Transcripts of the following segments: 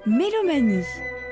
Mélomanie.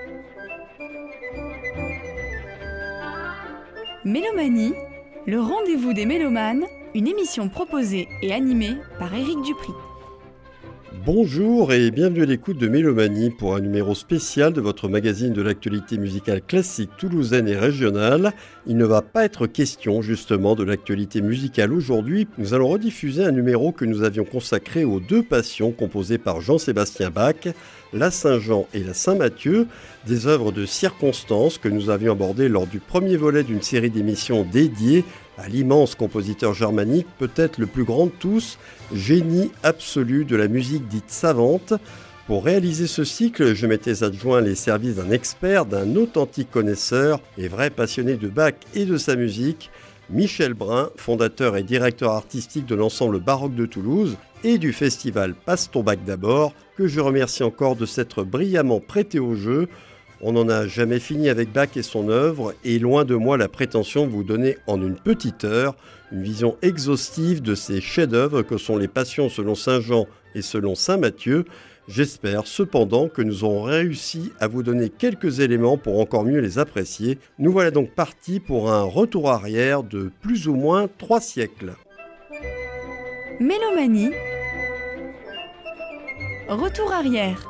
Mélomanie, le rendez-vous des mélomanes, une émission proposée et animée par Éric Dupri. Bonjour et bienvenue à l'écoute de Mélomanie pour un numéro spécial de votre magazine de l'actualité musicale classique toulousaine et régionale. Il ne va pas être question justement de l'actualité musicale aujourd'hui. Nous allons rediffuser un numéro que nous avions consacré aux deux passions composées par Jean-Sébastien Bach, la Saint-Jean et la Saint-Mathieu, des œuvres de circonstance que nous avions abordées lors du premier volet d'une série d'émissions dédiées à l'immense compositeur germanique, peut-être le plus grand de tous, génie absolu de la musique dite savante. Pour réaliser ce cycle, je m'étais adjoint les services d'un expert, d'un authentique connaisseur et vrai passionné de Bach et de sa musique, Michel Brun, fondateur et directeur artistique de l'ensemble baroque de Toulouse et du festival Passe ton Bach d'abord, que je remercie encore de s'être brillamment prêté au jeu. On n'en a jamais fini avec Bach et son œuvre, et loin de moi la prétention de vous donner en une petite heure une vision exhaustive de ces chefs-d'œuvre que sont les Passions selon Saint Jean et selon Saint Mathieu. J'espère cependant que nous aurons réussi à vous donner quelques éléments pour encore mieux les apprécier. Nous voilà donc partis pour un retour arrière de plus ou moins 3 siècles. Mélomanie. Retour arrière.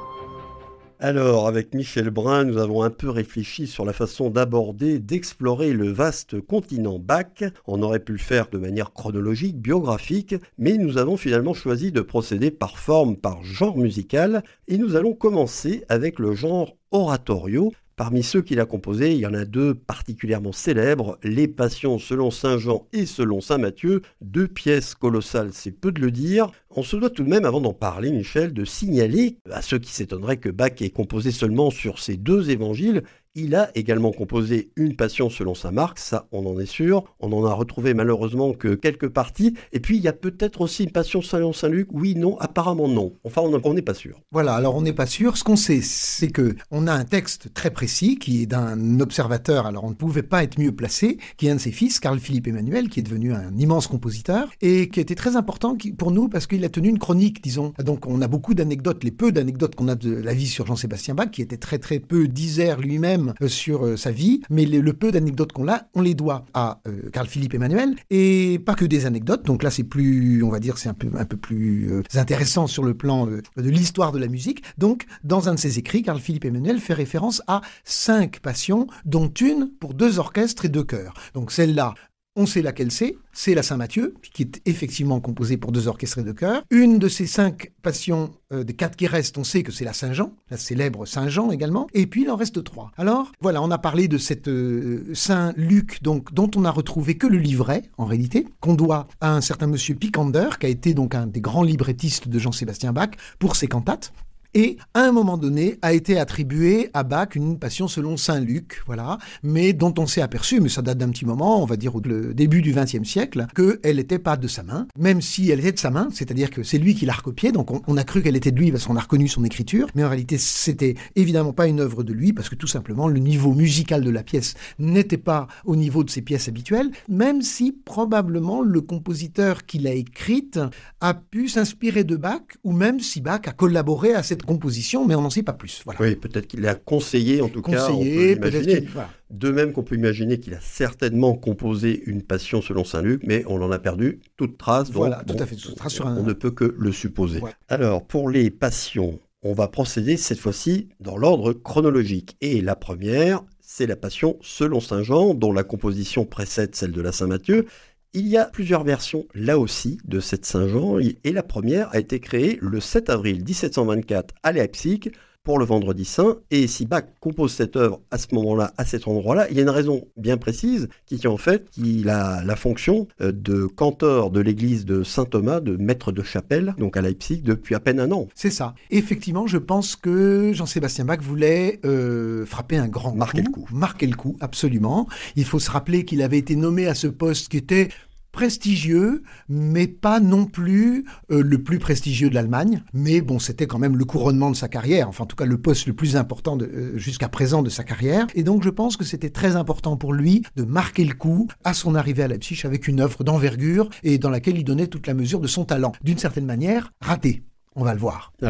Alors, avec Michel Brun, nous avons un peu réfléchi sur la façon d'aborder, d'explorer le vaste continent Bach. On aurait pu le faire de manière chronologique, biographique, mais nous avons finalement choisi de procéder par forme, par genre musical, et nous allons commencer avec le genre oratorio. Parmi ceux qu'il a composés, il y en a deux particulièrement célèbres, les Passions selon Saint Jean et selon Saint Mathieu, deux pièces colossales, c'est peu de le dire. On se doit tout de même, avant d'en parler, Michel, de signaler à ceux qui s'étonneraient que Bach ait composé seulement sur ces deux évangiles. Il a également composé une Passion selon saint Marc, ça on en est sûr. On en a retrouvé malheureusement que quelques parties. Et puis il y a peut-être aussi une Passion selon saint Luc. Oui, non, apparemment non. Enfin, on n'est pas sûr. Voilà, alors on n'est pas sûr. Ce qu'on sait, c'est qu'on a un texte très précis qui est d'un observateur, alors on ne pouvait pas être mieux placé, qui est un de ses fils, Carl-Philippe Emmanuel, qui est devenu un immense compositeur et qui a été très important pour nous parce qu'il a tenu une chronique, disons. Donc on a beaucoup d'anecdotes, les peu d'anecdotes qu'on a de la vie sur Jean-Sébastien Bach, qui était très très peu disert lui-même sur sa vie, mais le peu d'anecdotes qu'on a, on les doit à Carl-Philippe Emmanuel, et pas que des anecdotes, donc là c'est plus, on va dire, c'est un peu plus intéressant sur le plan de l'histoire de la musique. Donc dans un de ses écrits, Carl-Philippe Emmanuel fait référence à 5 passions, dont une pour 2 orchestres et 2 chœurs. Donc celle-là, on sait laquelle c'est la Saint-Mathieu, qui est effectivement composée pour 2 orchestres et 2 chœurs. Une de ces 5 passions, des 4 qui restent, on sait que c'est la Saint-Jean, la célèbre Saint-Jean également, et puis il en reste 3. Alors, voilà, on a parlé de cette Saint-Luc, donc, dont on n'a retrouvé que le livret, en réalité, qu'on doit à un certain monsieur Picander, qui a été donc un des grands librettistes de Jean-Sébastien Bach, pour ses cantates. Et, à un moment donné, a été attribuée à Bach une Passion selon Saint Luc, voilà, mais dont on s'est aperçu, mais ça date d'un petit moment, on va dire au début du XXe siècle, qu'elle n'était pas de sa main, même si elle était de sa main, c'est-à-dire que c'est lui qui l'a recopiée, donc on a cru qu'elle était de lui parce qu'on a reconnu son écriture, mais en réalité, c'était évidemment pas une œuvre de lui, parce que tout simplement, le niveau musical de la pièce n'était pas au niveau de ses pièces habituelles, même si probablement le compositeur qui l'a écrite a pu s'inspirer de Bach, ou même si Bach a collaboré à cette composition, mais on n'en sait pas plus. Voilà. Oui, peut-être qu'il l'a conseillé, en tout cas, on peut l'imaginer. Voilà. De même qu'on peut imaginer qu'il a certainement composé une Passion selon Saint Luc, mais on en a perdu toute trace. Donc, voilà, tout à fait, toute trace sur un... On ne peut que le supposer. Ouais. Alors, pour les Passions, on va procéder cette fois-ci dans l'ordre chronologique. Et la première, c'est la Passion selon Saint Jean, dont la composition précède celle de la Saint-Mathieu. Il y a plusieurs versions, là aussi, de cette Saint-Jean, et la première a été créée le 7 avril 1724 à Leipzig pour le Vendredi Saint. Et si Bach compose cette œuvre à ce moment-là, à cet endroit-là, il y a une raison bien précise qui tient en fait qu'il a la fonction de cantor de l'église de Saint-Thomas, de maître de chapelle, donc à Leipzig, depuis à peine un an. C'est ça. Effectivement, je pense que Jean-Sébastien Bach voulait frapper un grand coup. Marquer le coup, absolument. Il faut se rappeler qu'il avait été nommé à ce poste qui était prestigieux, mais pas non plus le plus prestigieux de l'Allemagne. Mais bon, c'était quand même le couronnement de sa carrière, enfin en tout cas le poste le plus important jusqu'à présent de sa carrière. Et donc je pense que c'était très important pour lui de marquer le coup à son arrivée à Leipzig avec une œuvre d'envergure et dans laquelle il donnait toute la mesure de son talent. D'une certaine manière, raté. On va le voir. Alors,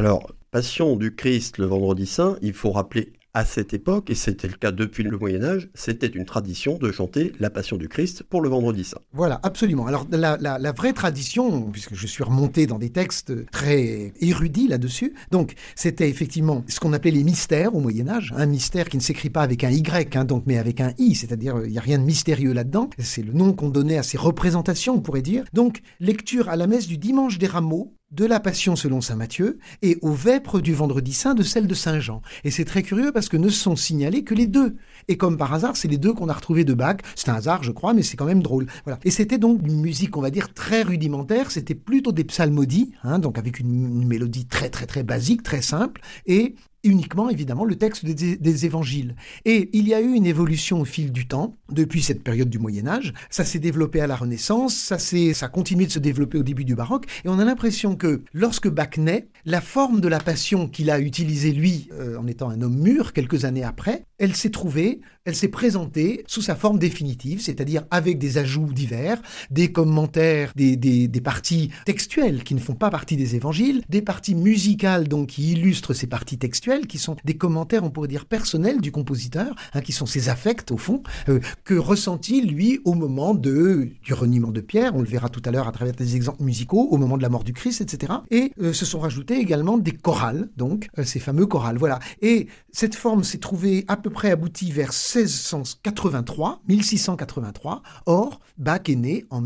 Passion du Christ le vendredi saint, il faut rappeler à cette époque, et c'était le cas depuis le Moyen-Âge, c'était une tradition de chanter la Passion du Christ pour le vendredi saint. Voilà, absolument. Alors la vraie tradition, puisque je suis remonté dans des textes très érudits là-dessus, donc c'était effectivement ce qu'on appelait les mystères au Moyen-Âge, un mystère qui ne s'écrit pas avec un Y, donc, mais avec un I, c'est-à-dire il n'y a rien de mystérieux là-dedans, c'est le nom qu'on donnait à ces représentations, on pourrait dire. Donc, lecture à la messe du dimanche des Rameaux, de la Passion selon saint Matthieu et aux vêpres du vendredi saint de celle de saint Jean. Et c'est très curieux parce que ne sont signalés que les deux. Et comme par hasard, c'est les deux qu'on a retrouvés de Bach. C'est un hasard, je crois, mais c'est quand même drôle. Voilà. Et c'était donc une musique, on va dire, très rudimentaire. C'était plutôt des psalmodies, donc avec une mélodie très, très, très basique, très simple. Et uniquement, évidemment, le texte des évangiles. Et il y a eu une évolution au fil du temps, depuis cette période du Moyen-Âge. Ça s'est développé à la Renaissance, ça a continué de se développer au début du baroque, et on a l'impression que lorsque Bach naît, la forme de la Passion qu'il a utilisée, lui, en étant un homme mûr, quelques années après, elle s'est présentée sous sa forme définitive, c'est-à-dire avec des ajouts divers, des commentaires, des parties textuelles qui ne font pas partie des évangiles, des parties musicales donc qui illustrent ces parties textuelles, qui sont des commentaires, on pourrait dire, personnels du compositeur, qui sont ses affects au fond, que ressentit lui au moment du reniement de Pierre, on le verra tout à l'heure à travers des exemples musicaux, au moment de la mort du Christ, etc. Et se sont rajoutés également des chorales, donc ces fameux chorales, voilà. Et cette forme s'est trouvée à peu près aboutie vers 1683. Or, Bach est né en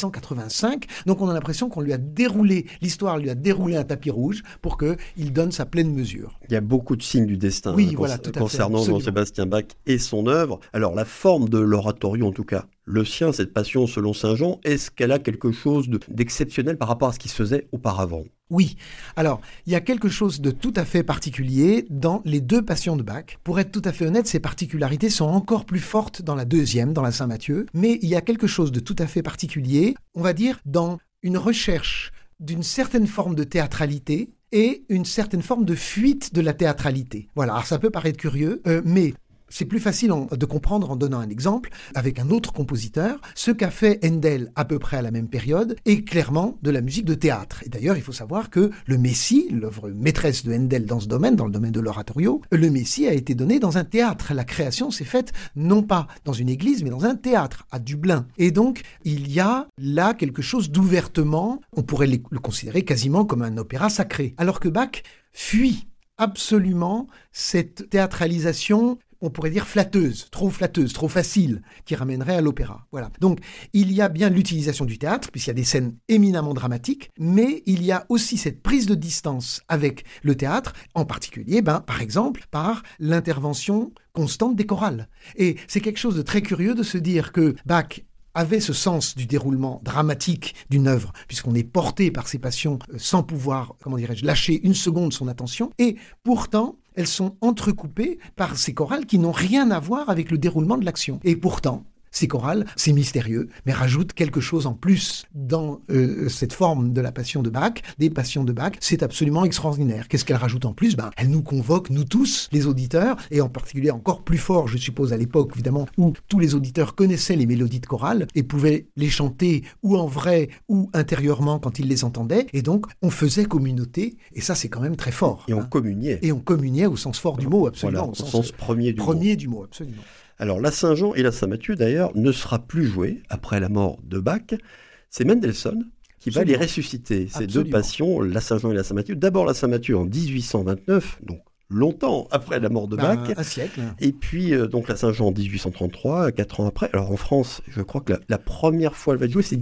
1685, donc on a l'impression qu'on lui a déroulé, l'histoire lui a déroulé un tapis rouge pour qu'il donne sa pleine mesure. Il y a beaucoup de signes du destin concernant Jean-Sébastien Bach et son œuvre. Alors la forme de l'oratorio, en tout cas, le sien, cette Passion selon saint Jean, est-ce qu'elle a quelque chose d'exceptionnel par rapport à ce qui se faisait auparavant ? Oui. Alors, il y a quelque chose de tout à fait particulier dans les deux Passions de Bach. Pour être tout à fait honnête, ces particularités sont encore plus fortes dans la deuxième, dans la Saint Matthieu. Mais il y a quelque chose de tout à fait particulier, on va dire, dans une recherche d'une certaine forme de théâtralité et une certaine forme de fuite de la théâtralité. Voilà, alors ça peut paraître curieux, mais c'est plus facile de comprendre en donnant un exemple avec un autre compositeur. Ce qu'a fait Handel à peu près à la même période est clairement de la musique de théâtre. Et d'ailleurs, il faut savoir que le Messie, l'œuvre maîtresse de Handel dans ce domaine, dans le domaine de l'oratorio, le Messie a été donné dans un théâtre. La création s'est faite non pas dans une église, mais dans un théâtre à Dublin. Et donc, il y a là quelque chose d'ouvertement, on pourrait le considérer quasiment comme un opéra sacré. Alors que Bach fuit absolument cette théâtralisation, on pourrait dire flatteuse, trop facile, qui ramènerait à l'opéra. Voilà. Donc, il y a bien l'utilisation du théâtre, puisqu'il y a des scènes éminemment dramatiques, mais il y a aussi cette prise de distance avec le théâtre, en particulier, par exemple, par l'intervention constante des chorales. Et c'est quelque chose de très curieux de se dire que Bach avait ce sens du déroulement dramatique d'une œuvre, puisqu'on est porté par ses passions sans pouvoir, lâcher une seconde son attention, et pourtant, elles sont entrecoupées par ces chorales qui n'ont rien à voir avec le déroulement de l'action. Et pourtant, ces chorales, c'est mystérieux, mais rajoutent quelque chose en plus dans cette forme de la Passion de Bach, des Passions de Bach. C'est absolument extraordinaire. Qu'est-ce qu'elle rajoute en plus ? Elle nous convoque, nous tous, les auditeurs, et en particulier encore plus fort, je suppose, à l'époque, évidemment, où tous les auditeurs connaissaient les mélodies de chorale et pouvaient les chanter ou en vrai ou intérieurement quand ils les entendaient. Et donc, on faisait communauté, et ça, c'est quand même très fort. Et on communiait. Et on communiait au sens fort du mot, absolument. Voilà, au sens premier du mot, absolument. Alors, la Saint-Jean et la Saint-Matthieu, d'ailleurs, ne sera plus jouée après la mort de Bach. C'est Mendelssohn qui va les ressusciter, ces deux passions, la Saint-Jean et la Saint-Matthieu. D'abord la Saint-Matthieu en 1829, donc longtemps après la mort de Bach. Un siècle. Et puis, donc la Saint-Jean en 1833, 4 ans après. Alors en France, je crois que la première fois elle va être jouée, c'est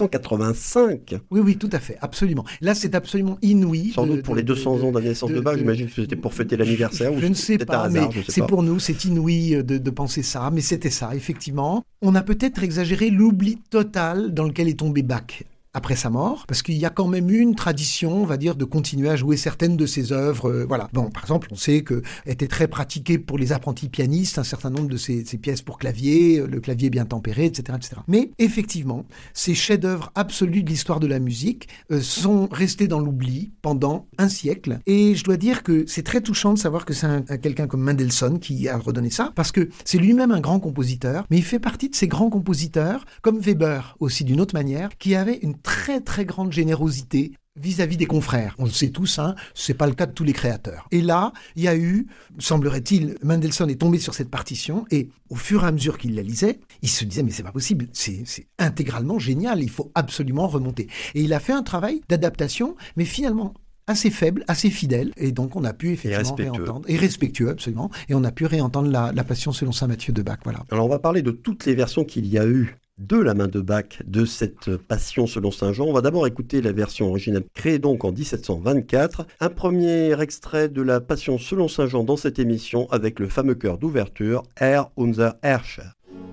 1885. Oui, tout à fait, absolument. Là, c'est absolument inouï. Sans doute pour les 200 ans de la naissance de Bach, j'imagine que c'était pour fêter l'anniversaire. Je ne sais pas, mais c'est pour nous, c'est inouï de penser ça, mais c'était ça, effectivement. On a peut-être exagéré l'oubli total dans lequel est tombé Bach après sa mort, parce qu'il y a quand même eu une tradition, on va dire, de continuer à jouer certaines de ses œuvres. Voilà. Bon, par exemple, on sait que était très pratiqué pour les apprentis pianistes, un certain nombre de ces pièces pour clavier, le clavier bien tempéré, etc., etc. Mais effectivement, ces chefs-d'œuvre absolus de l'histoire de la musique sont restés dans l'oubli pendant un siècle. Et je dois dire que c'est très touchant de savoir que c'est quelqu'un comme Mendelssohn qui a redonné ça, parce que c'est lui-même un grand compositeur, mais il fait partie de ces grands compositeurs, comme Weber aussi d'une autre manière, qui avait une très très grande générosité vis-à-vis des confrères. On le sait tous, c'est pas le cas de tous les créateurs. Et là, il y a eu, semblerait-il, Mendelssohn est tombé sur cette partition et au fur et à mesure qu'il la lisait, il se disait mais c'est pas possible, c'est intégralement génial, il faut absolument remonter. Et il a fait un travail d'adaptation, mais finalement assez faible, assez fidèle, et donc on a pu effectivement réentendre, et respectueux absolument, et on a pu réentendre la Passion selon saint Matthieu de Bach, voilà. Alors on va parler de toutes les versions qu'il y a eu de la main de Bach de cette Passion selon saint Jean. On va d'abord écouter la version originale créée donc en 1724, un premier extrait de la Passion selon saint Jean dans cette émission avec le fameux chœur d'ouverture Herr unser Herrscher.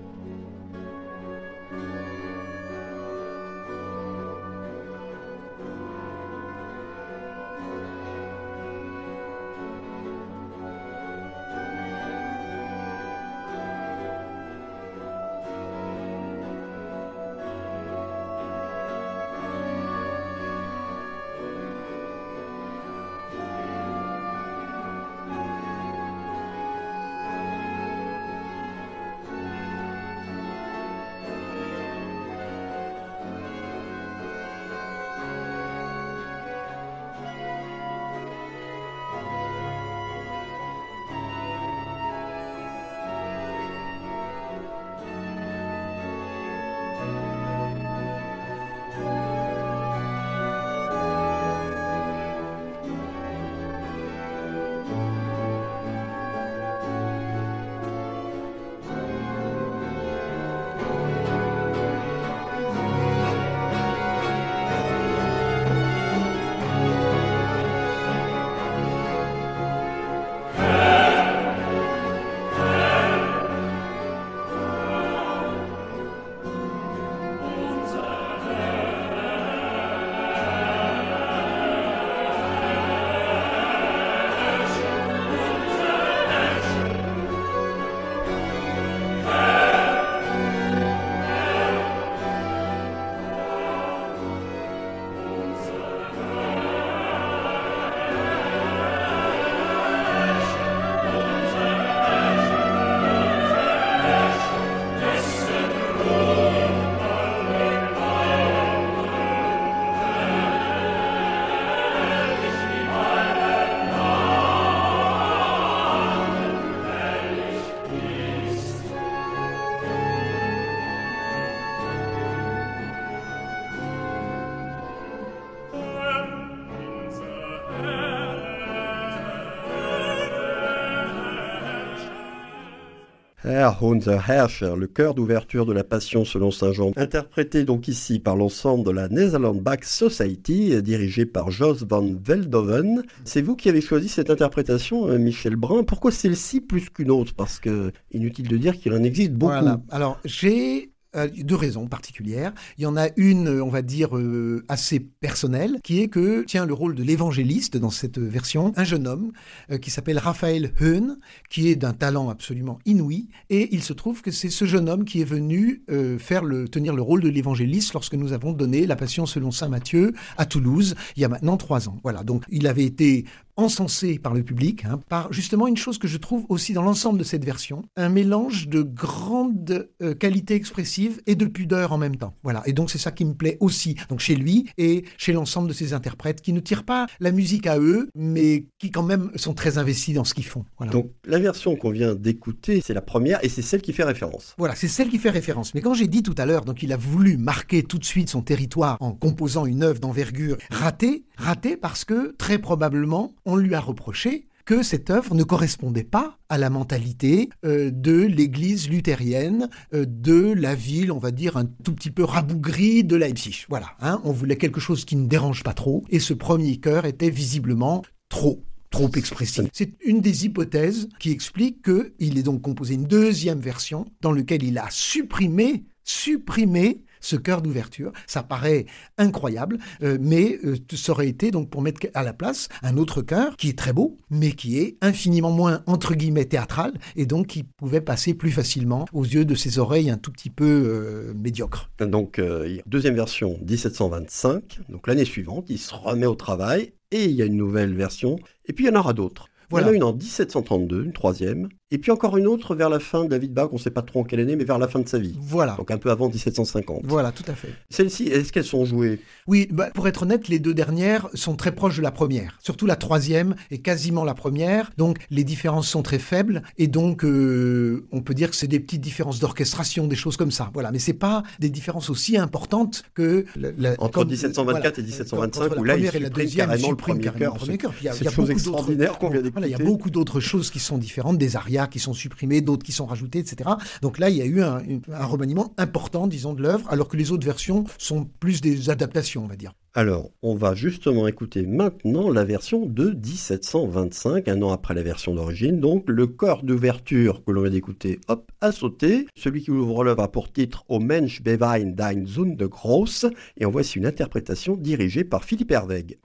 Herr unser Herrscher, le chœur d'ouverture de la Passion selon saint Jean, interprété donc ici par l'ensemble de la Netherlands Bach Society, dirigé par Jos van Veldhoven. C'est vous qui avez choisi cette interprétation, Michel Brun. Pourquoi celle-ci plus qu'une autre? Parce que inutile de dire qu'il en existe beaucoup. Voilà. Alors, j'ai deux raisons particulières. Il y en a une, on va dire, assez personnelle, qui est que tient le rôle de l'évangéliste dans cette version, un jeune homme qui s'appelle Raphaël Höhn, qui est d'un talent absolument inouï, et il se trouve que c'est ce jeune homme qui est venu tenir le rôle de l'évangéliste lorsque nous avons donné la Passion selon saint Matthieu à Toulouse, il y a maintenant 3 ans. Voilà, donc il avait été encensé par le public, par justement une chose que je trouve aussi dans l'ensemble de cette version, un mélange de grande qualité expressive et de pudeur en même temps. Voilà, et donc c'est ça qui me plaît aussi, donc chez lui et chez l'ensemble de ses interprètes qui ne tirent pas la musique à eux, mais qui quand même sont très investis dans ce qu'ils font. Voilà. Donc la version qu'on vient d'écouter, c'est la première et c'est celle qui fait référence. Voilà, c'est celle qui fait référence. Mais quand j'ai dit tout à l'heure, donc il a voulu marquer tout de suite son territoire en composant une œuvre d'envergure ratée parce que très probablement on lui a reproché que cette œuvre ne correspondait pas à la mentalité de l'église luthérienne de la ville, on va dire, un tout petit peu rabougrie de Leipzig. Voilà, on voulait quelque chose qui ne dérange pas trop, et ce premier chœur était visiblement trop expressif. C'est une des hypothèses qui explique qu'il est donc composé une deuxième version dans laquelle il a supprimé ce chœur d'ouverture. Ça paraît incroyable, mais ça aurait été donc pour mettre à la place un autre chœur qui est très beau, mais qui est infiniment moins, entre guillemets, théâtral, et donc qui pouvait passer plus facilement aux yeux de ses oreilles un tout petit peu médiocres. Donc, deuxième version, 1725, donc l'année suivante, il se remet au travail, et il y a une nouvelle version, et puis il y en aura d'autres. Voilà. Il y en a une en 1732, une troisième, Et puis encore une autre vers la fin de la vie de Bach, on ne sait pas trop en quelle année, mais vers la fin de sa vie. Voilà. Donc un peu avant 1750. Voilà, tout à fait. Celles-ci, est-ce qu'elles sont jouées? Oui, pour être honnête, les deux dernières sont très proches de la première. Surtout la troisième est quasiment la première. Donc les différences sont très faibles. Et donc on peut dire que c'est des petites différences d'orchestration, des choses comme ça. Voilà, mais c'est pas des différences aussi importantes que... Entre 1724 et 1725, où là, il supprime carrément le premier chœur. C'est une chose extraordinaire qu'on vient d'écouter. Voilà, il y a beaucoup d'autres choses qui sont différentes, des arias qui sont supprimées, d'autres qui sont rajoutées, etc. Donc là, il y a eu un remaniement important, disons, de l'œuvre, alors que les autres versions sont plus des adaptations, on va dire. Alors, on va justement écouter maintenant la version de 1725, un an après la version d'origine. Donc, le chœur d'ouverture que l'on vient d'écouter, hop, a sauté. Celui qui ouvre l'œuvre a pour titre « O Mensch beweint dein Sünde groß » et en voici une interprétation dirigée par Philippe Herwegh.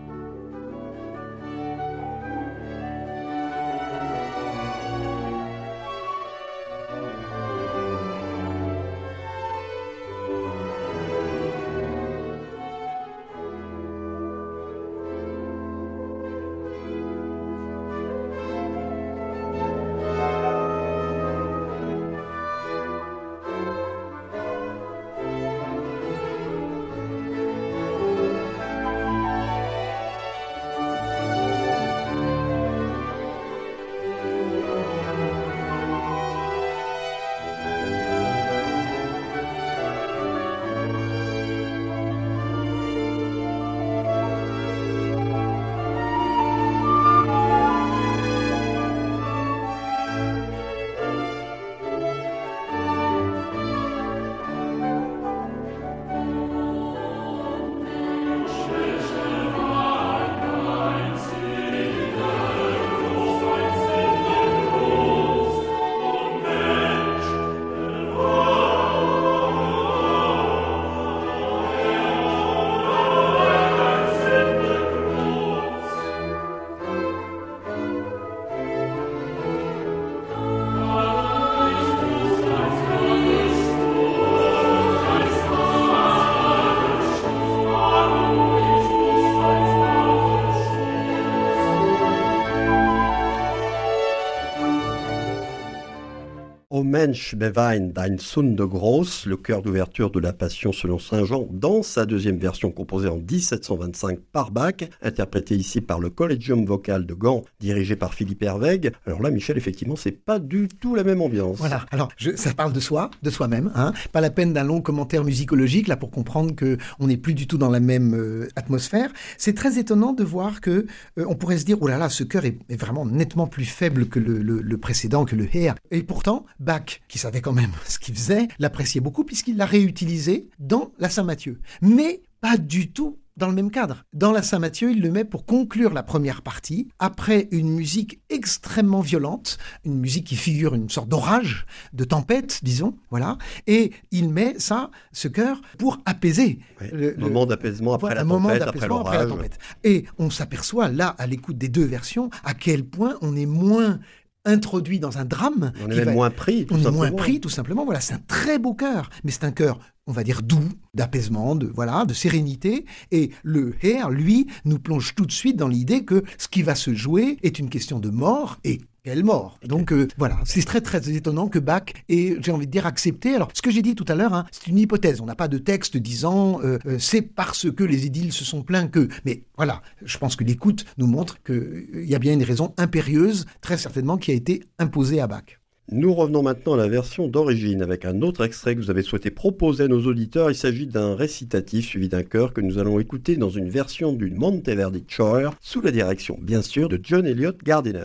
O Mensch beweint dein Sünde groß, le chœur d'ouverture de la Passion selon Saint Jean, dans sa deuxième version composée en 1725 par Bach, interprétée ici par le Collegium Vocal de Gand, dirigé par Philippe Herwegh. Alors là, Michel, effectivement, c'est pas du tout la même ambiance. Voilà, alors ça parle de soi, de soi-même, hein. Pas la peine d'un long commentaire musicologique là pour comprendre que on n'est plus du tout dans la même atmosphère. C'est très étonnant de voir que on pourrait se dire oh là là, ce chœur est vraiment nettement plus faible que le précédent, que le Heer. Et pourtant, Bach, qui savait quand même ce qu'il faisait, l'appréciait beaucoup puisqu'il l'a réutilisé dans la Saint-Matthieu. Mais pas du tout dans le même cadre. Dans la Saint-Matthieu, il le met pour conclure la première partie, après une musique extrêmement violente, une musique qui figure une sorte d'orage, de tempête, disons, voilà, et il met ce chœur, pour apaiser. Le moment d'apaisement après la tempête, après l'orage. Et on s'aperçoit là, à l'écoute des deux versions, à quel point on est moins introduit dans un drame. On est même moins pris, tout simplement. On est moins pris, tout simplement. Voilà, c'est un très beau chœur, mais c'est un chœur, on va dire, doux, d'apaisement, de sérénité. Et le Heer, lui, nous plonge tout de suite dans l'idée que ce qui va se jouer est une question de mort, et quelle mort. Donc voilà, c'est très très étonnant que Bach ait, j'ai envie de dire, accepté. Alors, ce que j'ai dit tout à l'heure, hein, c'est une hypothèse. On n'a pas de texte disant c'est parce que les édiles se sont plaints que... Mais voilà, je pense que l'écoute nous montre qu'il y a bien une raison impérieuse, très certainement, qui a été imposée à Bach. Nous revenons maintenant à la version d'origine avec un autre extrait que vous avez souhaité proposer à nos auditeurs. Il s'agit d'un récitatif suivi d'un chœur que nous allons écouter dans une version du Monteverdi Choir sous la direction, bien sûr, de John Eliot Gardiner.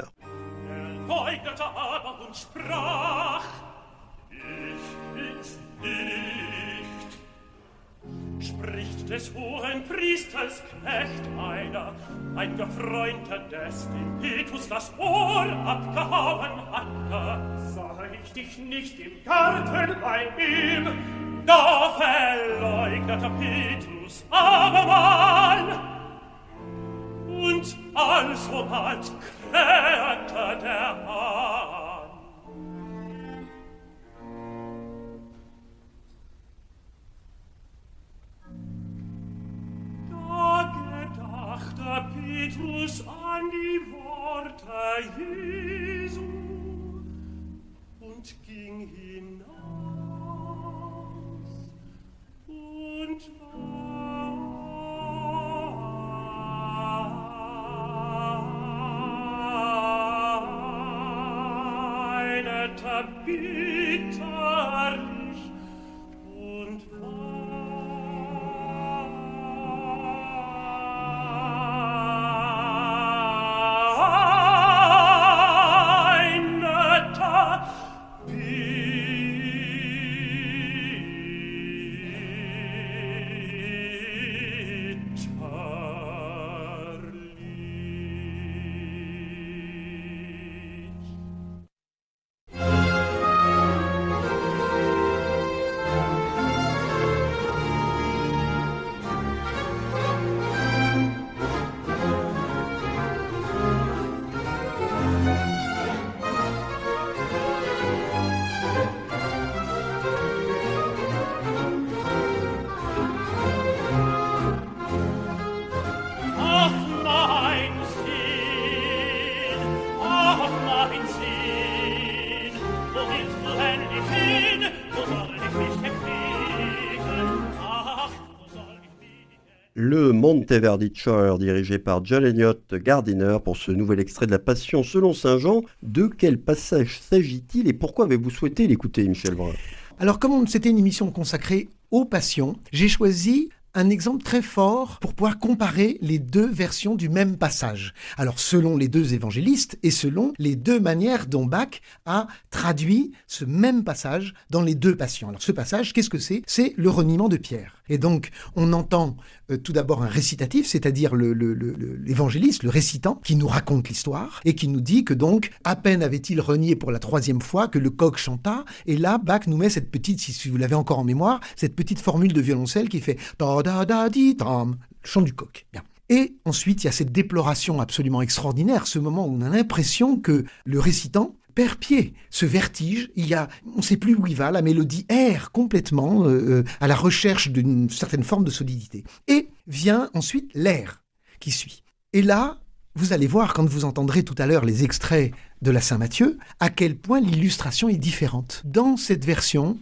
Leugnete aber und sprach, ich bin's nicht. Spricht des hohen Priesters Knecht einer, ein Gefreunter, des dem Petrus das Ohr abgehauen hatte. Sah ich dich nicht im Garten bei ihm, da verleugnete Petrus abermal. Und alsobald krähte der Hahn. Da gedachte Petrus an die Worte Jesu, bitterlich und Le Monteverdi Choir, dirigé par John Elliott Gardiner pour ce nouvel extrait de la Passion selon Saint Jean. De quel passage s'agit-il et pourquoi avez-vous souhaité l'écouter, Michel Brun? Alors, comme c'était une émission consacrée aux passions, j'ai choisi un exemple très fort pour pouvoir comparer les deux versions du même passage. Alors, selon les deux évangélistes et selon les deux manières dont Bach a traduit ce même passage dans les deux passions. Alors, ce passage, qu'est-ce que c'est? C'est le reniement de Pierre. Et donc, on entend tout d'abord un récitatif, c'est-à-dire l'évangéliste, le récitant, qui nous raconte l'histoire et qui nous dit que donc, à peine avait-il renié pour la 3e fois que le coq chanta. Et là, Bach nous met cette petite, si vous l'avez encore en mémoire, cette petite formule de violoncelle qui fait da da da di tam, le chant du coq. Bien. Et ensuite, il y a cette déploration absolument extraordinaire, ce moment où on a l'impression que le récitant perd pied, ce vertige, on ne sait plus où il va, la mélodie erre complètement à la recherche d'une certaine forme de solidité. Et vient ensuite l'air qui suit. Et là, vous allez voir, quand vous entendrez tout à l'heure les extraits de la Saint-Matthieu, à quel point l'illustration est différente. Dans cette version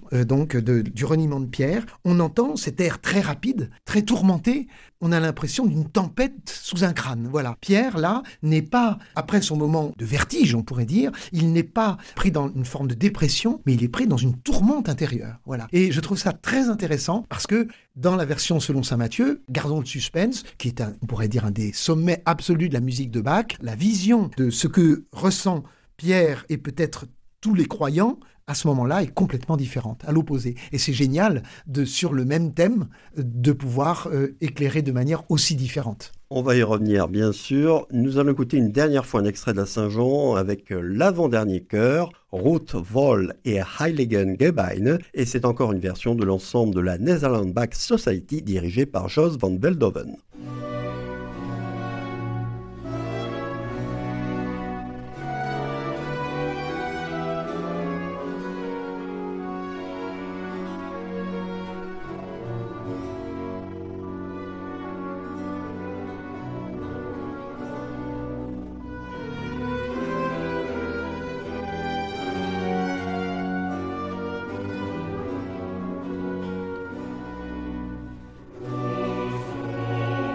du reniement de Pierre, on entend cet air très rapide, très tourmenté. On a l'impression d'une tempête sous un crâne. Voilà. Pierre, là, n'est pas, après son moment de vertige, on pourrait dire, il n'est pas pris dans une forme de dépression, mais il est pris dans une tourmente intérieure. Voilà. Et je trouve ça très intéressant parce que dans la version selon saint Matthieu, gardons le suspense, qui est on pourrait dire un des sommets absolus de la musique de Bach, la vision de ce que ressent Pierre et peut-être tous les croyants, à ce moment-là, est complètement différente, à l'opposé. Et c'est génial, sur le même thème, de pouvoir éclairer de manière aussi différente. On va y revenir, bien sûr. Nous allons écouter une dernière fois un extrait de la Saint-Jean avec l'avant-dernier chœur, Ruth Vol et Heiligen Gebeine, et c'est encore une version de l'ensemble de la Netherlands Bach Society dirigée par Jos van Veldhoven. Oh,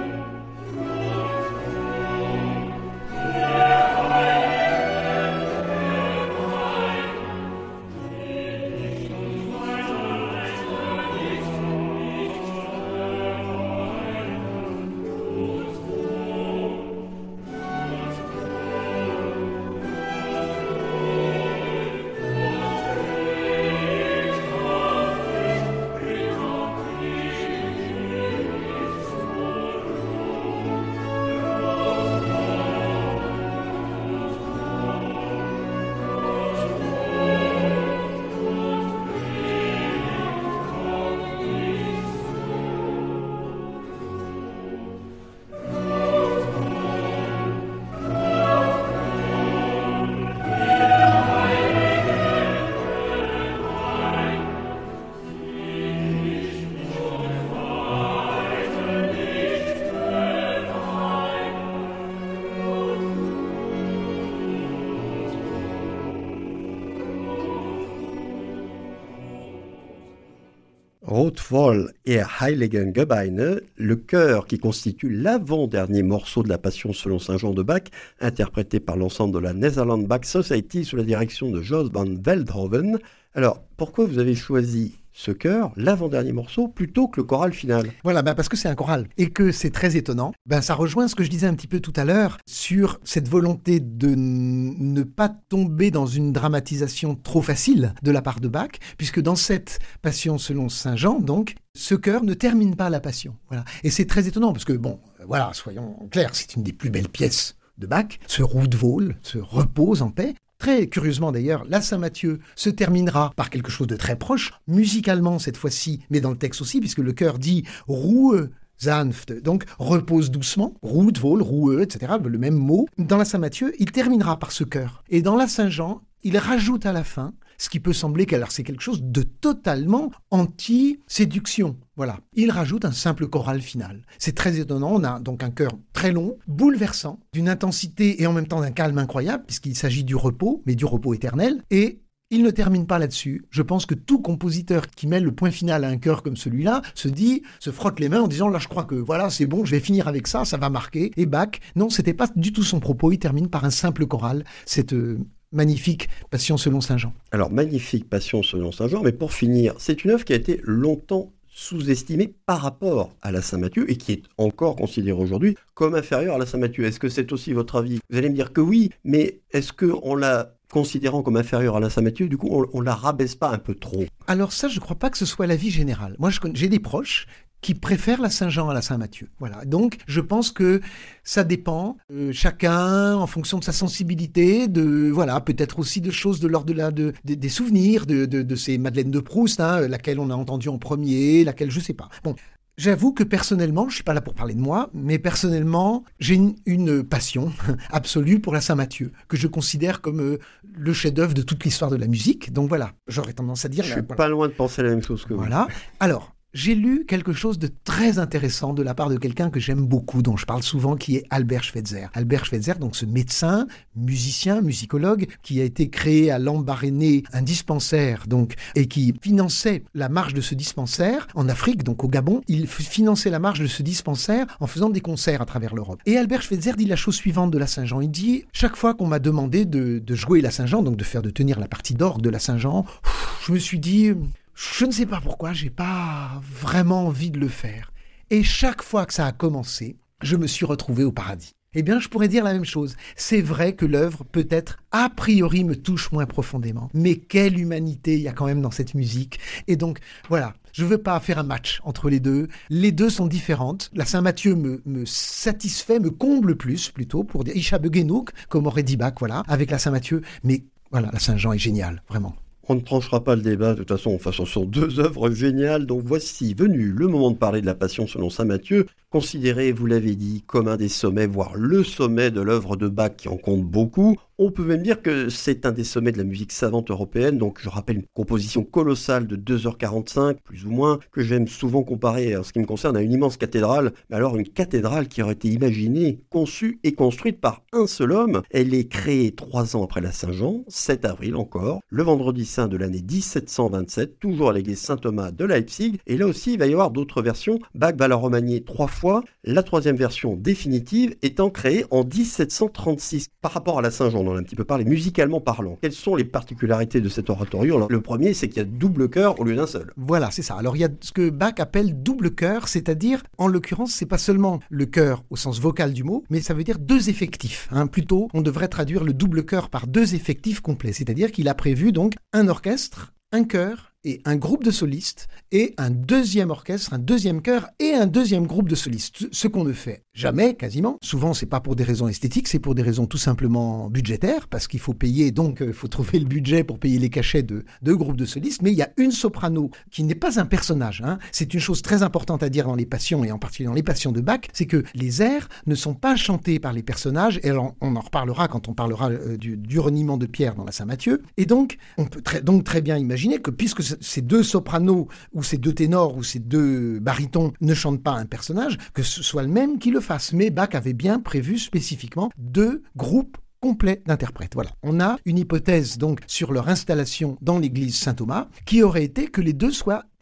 Rotvoll et Heiligen Gebeine, le chœur qui constitue l'avant-dernier morceau de la Passion selon Saint Jean de Bach, interprété par l'ensemble de la Netherlands Bach Society sous la direction de Jos van Veldhoven. Alors, pourquoi vous avez choisi ce chœur, l'avant-dernier morceau, plutôt que le choral final? Voilà, parce que c'est un choral et que c'est très étonnant. Ça rejoint ce que je disais un petit peu tout à l'heure sur cette volonté de ne pas tomber dans une dramatisation trop facile de la part de Bach, puisque dans cette Passion selon Saint Jean, donc, ce chœur ne termine pas la Passion. Voilà. Et c'est très étonnant, parce que, soyons clairs, c'est une des plus belles pièces de Bach. Ce Ruhtvöhl se repose en paix. Très curieusement d'ailleurs, la Saint-Matthieu se terminera par quelque chose de très proche, musicalement cette fois-ci, mais dans le texte aussi, puisque le chœur dit « Ruhe sanft », donc « repose doucement », « Ruhtvöhl »,« Ruhe », etc., le même mot. Dans la Saint-Matthieu, il terminera par ce chœur. Et dans la Saint-Jean, il rajoute à la fin, ce qui peut sembler que c'est quelque chose de totalement anti-séduction. Voilà. Il rajoute un simple choral final. C'est très étonnant. On a donc un chœur très long, bouleversant, d'une intensité et en même temps d'un calme incroyable, puisqu'il s'agit du repos, mais du repos éternel. Et il ne termine pas là-dessus. Je pense que tout compositeur qui met le point final à un chœur comme celui-là se frotte les mains en disant « Là, je crois que voilà, c'est bon, je vais finir avec ça, ça va marquer. » Et Bach, non, c'était pas du tout son propos. Il termine par un simple choral. Cette magnifique Passion selon Saint Jean. Alors, magnifique Passion selon Saint Jean, mais pour finir, c'est une œuvre qui a été longtemps sous-estimée par rapport à la Saint-Matthieu et qui est encore considérée aujourd'hui comme inférieure à la Saint-Matthieu. Est-ce que c'est aussi votre avis? Vous allez me dire que oui, mais est-ce qu'on la considérant comme inférieure à la Saint-Matthieu, du coup, on la rabaisse pas un peu trop? Alors ça, je ne crois pas que ce soit l'avis général. Moi, j'ai des proches qui préfèrent la Saint-Jean à la Saint-Matthieu. Voilà. Donc, je pense que ça dépend, chacun, en fonction de sa sensibilité, peut-être aussi de choses de l'ordre des souvenirs, de ces Madeleines de Proust, laquelle on a entendu en premier, laquelle je sais pas. Bon. J'avoue que personnellement, je suis pas là pour parler de moi, mais personnellement, j'ai une passion absolue pour la Saint-Matthieu, que je considère comme le chef-d'œuvre de toute l'histoire de la musique. Donc voilà, j'aurais tendance à dire... Je suis pas loin de penser la même chose que vous. Voilà. Alors, j'ai lu quelque chose de très intéressant de la part de quelqu'un que j'aime beaucoup, dont je parle souvent, qui est Albert Schweitzer. Albert Schweitzer, donc ce médecin, musicien, musicologue, qui a été créé à Lambaréné un dispensaire, donc, et qui finançait la marche de ce dispensaire en Afrique, donc au Gabon. Il finançait la marche de ce dispensaire en faisant des concerts à travers l'Europe. Et Albert Schweitzer dit la chose suivante de la Saint-Jean. Il dit, chaque fois qu'on m'a demandé de jouer la Saint-Jean, donc de tenir la partie d'orgue de la Saint-Jean, je me suis dit... Je ne sais pas pourquoi, j'ai pas vraiment envie de le faire. Et chaque fois que ça a commencé, je me suis retrouvé au paradis. Eh bien, je pourrais dire la même chose. C'est vrai que l'œuvre, peut-être, a priori, me touche moins profondément. Mais quelle humanité il y a quand même dans cette musique. Et donc, voilà, je ne veux pas faire un match entre les deux. Les deux sont différentes. La Saint-Matthieu me satisfait, me comble plus, plutôt, pour dire « Ich habe genug », comme aurait dit Bach, voilà, avec la Saint-Matthieu. Mais voilà, la Saint-Jean est géniale, vraiment. On ne tranchera pas le débat, de toute façon, ce sont deux œuvres géniales. Donc voici venu le moment de parler de la Passion selon Saint Matthieu, considéré, vous l'avez dit, comme un des sommets, voire le sommet de l'œuvre de Bach qui en compte beaucoup. On peut même dire que c'est un des sommets de la musique savante européenne, donc je rappelle une composition colossale de 2h45, plus ou moins, que j'aime souvent comparer, en ce qui me concerne, à une immense cathédrale. Mais alors une cathédrale qui aurait été imaginée, conçue et construite par un seul homme. Elle est créée 3 ans après la Saint-Jean, 7 avril encore, le vendredi saint de l'année 1727, toujours à l'église Saint-Thomas de Leipzig. Et là aussi, il va y avoir d'autres versions. Bach va la remanier 3 fois, la 3e version définitive étant créée en 1736. Par rapport à la Saint-Jean, on en a un petit peu parlé, musicalement parlant. Quelles sont les particularités de cet oratorio? Alors, le premier, c'est qu'il y a double chœur au lieu d'un seul. Voilà, c'est ça. Alors, il y a ce que Bach appelle double chœur, c'est-à-dire, en l'occurrence, c'est pas seulement le chœur au sens vocal du mot, mais ça veut dire 2 effectifs. Plutôt, on devrait traduire le double chœur par 2 effectifs complets. C'est-à-dire qu'il a prévu donc un orchestre, un chœur et un groupe de solistes, et un deuxième orchestre, un deuxième chœur et un deuxième groupe de solistes. Ce qu'on ne fait jamais, quasiment. Souvent, c'est pas pour des raisons esthétiques, c'est pour des raisons tout simplement budgétaires, parce qu'il faut payer, donc il faut trouver le budget pour payer les cachets de groupes de solistes. Mais il y a une soprano qui n'est pas un personnage. C'est une chose très importante à dire dans les passions, et en particulier dans les passions de Bach, c'est que les airs ne sont pas chantés par les personnages, et alors on en reparlera quand on parlera du reniement de Pierre dans la Saint-Matthieu. Et donc, on peut très bien imaginer que puisque ces 2 sopranos, ou ces 2 ténors, ou ces 2 barytons ne chantent pas un personnage, que ce soit le même qui le fasse. Mais Bach avait bien prévu spécifiquement 2 groupes complets d'interprètes. Voilà. On a une hypothèse donc sur leur installation dans l'église Saint-Thomas, qui aurait été que les 2 soient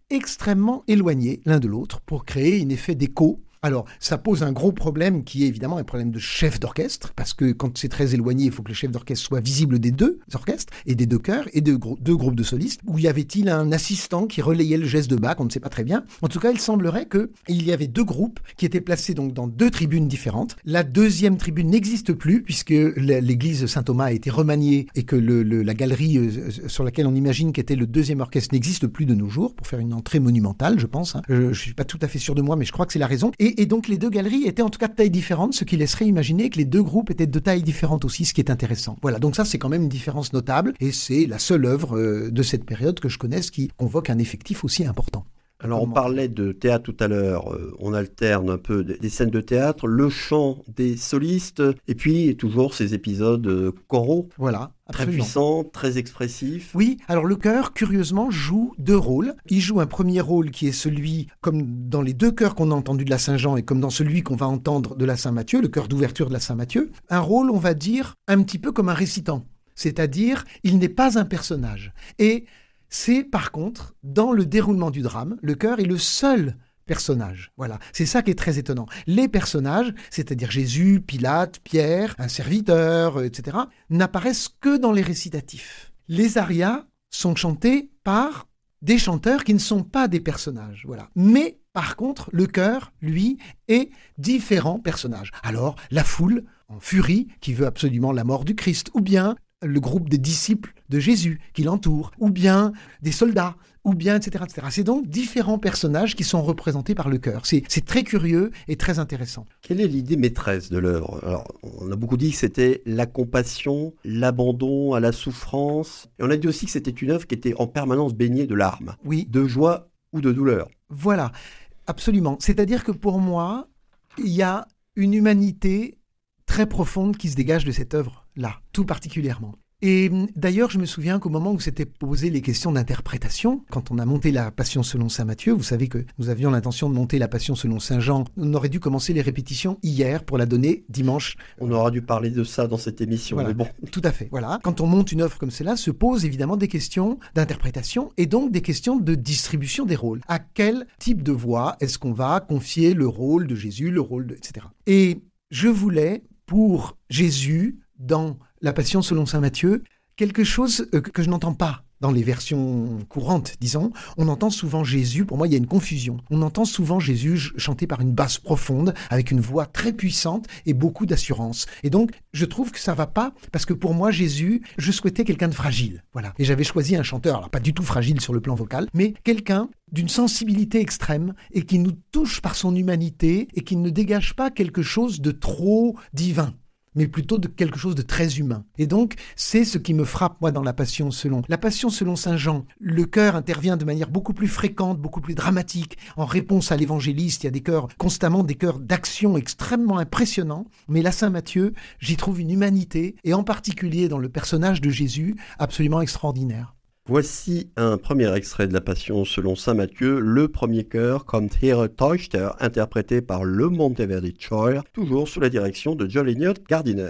extrêmement éloignés l'un de l'autre pour créer un effet d'écho. Alors, ça pose un gros problème qui est évidemment un problème de chef d'orchestre, parce que quand c'est très éloigné, il faut que le chef d'orchestre soit visible des deux orchestres, et des deux chœurs, et deux groupes de solistes. Où y avait-il un assistant qui relayait le geste de Bach? On ne sait pas très bien. En tout cas, il semblerait qu'il y avait deux groupes qui étaient placés donc dans deux tribunes différentes. La deuxième tribune n'existe plus, puisque l'église Saint-Thomas a été remaniée, et que la galerie sur laquelle on imagine qu'était le deuxième orchestre n'existe plus de nos jours, pour faire une entrée monumentale, je pense. Je ne suis pas tout à fait sûr de moi, mais je crois que c'est la raison. Et donc les deux galeries étaient en tout cas de taille différente, ce qui laisserait imaginer que les deux groupes étaient de taille différente aussi, ce qui est intéressant. Voilà, donc ça c'est quand même une différence notable, et c'est la seule œuvre de cette période que je connaisse qui convoque un effectif aussi important. Alors on parlait de théâtre tout à l'heure, on alterne un peu des scènes de théâtre, le chant des solistes, et puis toujours ces épisodes choraux. Voilà. Très Absolument. puissant, très expressif. Oui, alors le chœur, curieusement, joue deux rôles. Il joue un premier rôle qui est celui, comme dans les deux chœurs qu'on a entendus de la Saint-Jean et comme dans celui qu'on va entendre de la Saint-Matthieu, le chœur d'ouverture de la Saint-Matthieu, un rôle, on va dire, un petit peu comme un récitant. C'est-à-dire, il n'est pas un personnage. Et c'est, par contre, dans le déroulement du drame, le chœur est le seul personnage. Voilà, c'est ça qui est très étonnant. Les personnages, c'est-à-dire Jésus, Pilate, Pierre, un serviteur, etc., n'apparaissent que dans les récitatifs. Les arias sont chantés par des chanteurs qui ne sont pas des personnages. Voilà. Mais, par contre, le chœur, lui, est différents personnages. Alors, la foule, en furie, qui veut absolument la mort du Christ, ou bien le groupe des disciples de Jésus qui l'entourent, ou bien des soldats, ou bien, etc., etc. C'est donc différents personnages qui sont représentés par le chœur. C'est très curieux et très intéressant. Quelle est l'idée maîtresse de l'œuvre? Alors, on a beaucoup dit que c'était la compassion, l'abandon à la souffrance. Et on a dit aussi que c'était une œuvre qui était en permanence baignée de larmes, Oui, de joie ou de douleur. voilà, absolument. C'est-à-dire que pour moi, il y a une humanité très profonde qui se dégage de cette œuvre-là, tout particulièrement. Et d'ailleurs, je me souviens qu'au moment où s'étaient posées les questions d'interprétation, quand on a monté la Passion selon saint Matthieu, vous savez que nous avions l'intention de monter la Passion selon saint Jean, on aurait dû commencer les répétitions hier pour la donner dimanche. On aura dû parler de ça dans cette émission, Voilà. mais bon. Tout à fait, voilà. Quand on monte une œuvre comme celle-là, se posent évidemment des questions d'interprétation et donc des questions de distribution des rôles. À quel type de voix est-ce qu'on va confier le rôle de Jésus, le rôle de... etc. Et je voulais, pour Jésus, dans la Passion selon saint Matthieu, quelque chose que je n'entends pas dans les versions courantes, disons. On entend souvent Jésus, pour moi il y a une confusion, on entend souvent Jésus chanté par une basse profonde, avec une voix très puissante et beaucoup d'assurance. Et donc, je trouve que ça va pas, parce que pour moi, Jésus, je souhaitais quelqu'un de fragile. Voilà. Et j'avais choisi un chanteur, alors pas du tout fragile sur le plan vocal, mais quelqu'un d'une sensibilité extrême et qui nous touche par son humanité et qui ne dégage pas quelque chose de trop divin, mais plutôt de quelque chose de très humain. Et donc, c'est ce qui me frappe, moi, dans la Passion selon saint Jean. Le chœur intervient de manière beaucoup plus fréquente, beaucoup plus dramatique. En réponse à l'évangéliste, il y a des chœurs, constamment des chœurs d'action extrêmement impressionnants. Mais la Saint Matthieu, j'y trouve une humanité, et en particulier dans le personnage de Jésus, absolument extraordinaire. Voici un premier extrait de la Passion selon saint Matthieu, le premier chœur, Kommt here Täuchter, interprété par le Monteverdi Choir, toujours sous la direction de John Elliott Gardiner.